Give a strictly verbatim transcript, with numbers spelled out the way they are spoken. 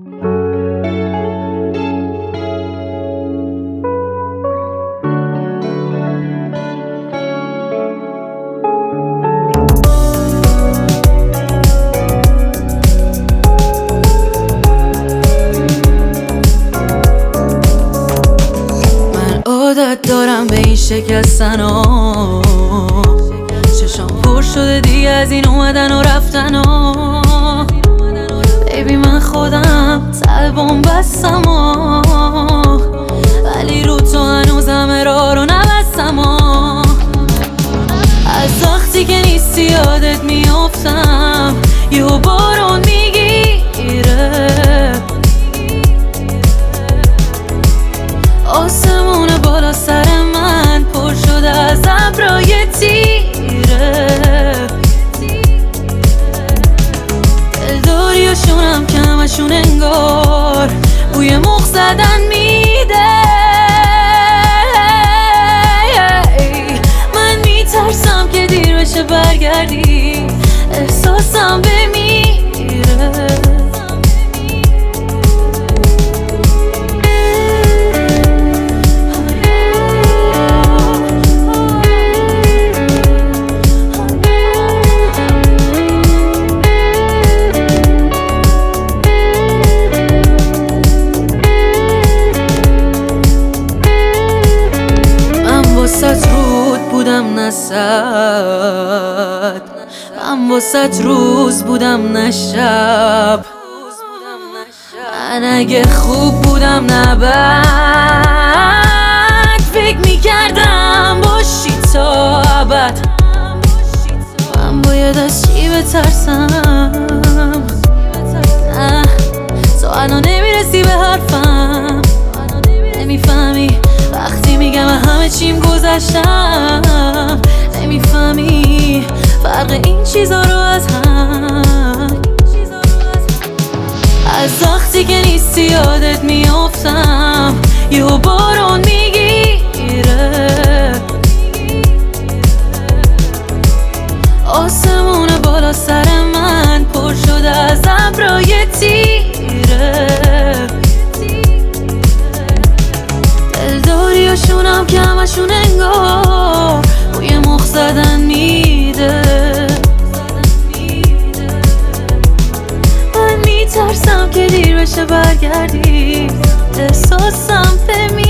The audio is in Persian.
عادت دارم به این شکستن ها، چشام پر شده دیگه از این اومدن و رفتن ها. بیبی من خودم طلبم بستم ها، ولی رو تو هنوزم راه رو نبستم ها. از وقتی که نیستی یادت میافتم، یهو بارون میگیره، آسمون بالا سر من پر شده از ابرای تیره. دلداری و شونم که همشون انگار بوی مخ زدن میده. من میترسم که دیر بشه برگردی، احساسم بمیره. واسه رود بودم نه صد، من واسه روز بودم نه شب. من اگه خوب بودم نه بد، فکر میکردم باشی تا ابد. من باید از چی بترسم؟ نه تو الان نمیرسی به حرفم، نمیفهمی وقتی میگم همه چیم گذشتم. نمیفهمی فرق این چیزا رو از هم. از وقتی که نیستی یادت میافتم، یهو بارون میگیره، آسمون بالا سر من پر شده از ابرای تیره. دلداری و شونم که همشون انگار بوی مخ زدن میده. من میترسم که دیر بشه برگردی، احساسم به